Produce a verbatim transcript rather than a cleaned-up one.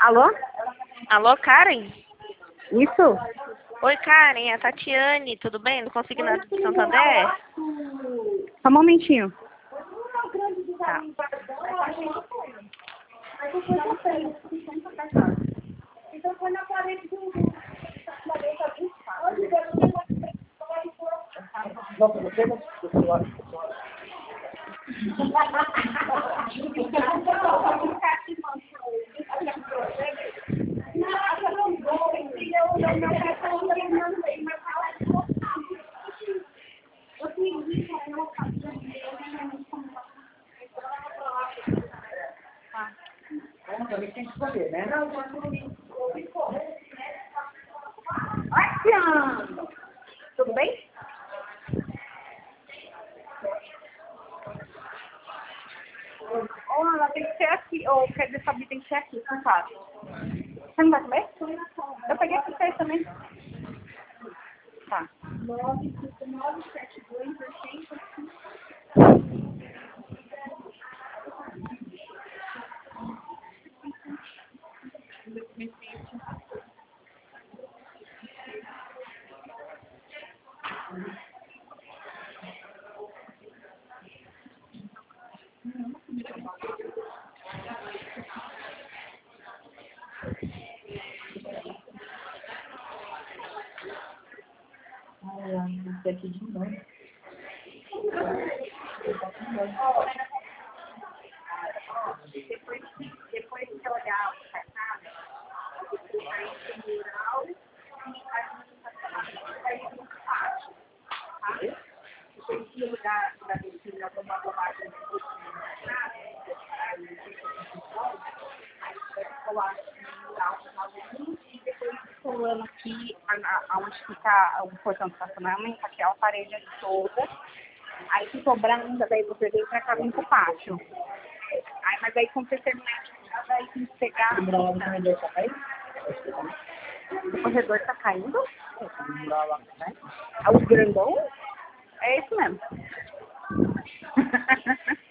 Alô? Alô, Karen? Isso? Oi, Karen, é a Tatiane, tudo bem? Do Consignado de Santander? Só um momentinho. Tá. Vamos também tem que escolher, né? Oi, tudo bem? Ou ela tem que ser aqui, ou quer dizer, sabe, tem que ser aqui, sentado. Você não vai comer? Eu peguei aqui pra você também. Tá. nove cinco nove sete dois Ai, esse aqui de novo. Depois, depois que eu olhar o cartão, aí tem mural e aí tem pátio, tá? Depois que lugar da piscina, alguma bobagem de piscina, aí colar um mural e depois colando aqui, onde fica o portão do estacionamento, aqui é a parede toda. Aí ficou branca, daí você veio pra cá, vem pro pátio. Aí, mas aí quando você terminar, daí tem que pegar. O mural lá do corredor tá caindo? O corredor tá caindo? O mural lá tá caindo? É o grandão? É esse mesmo.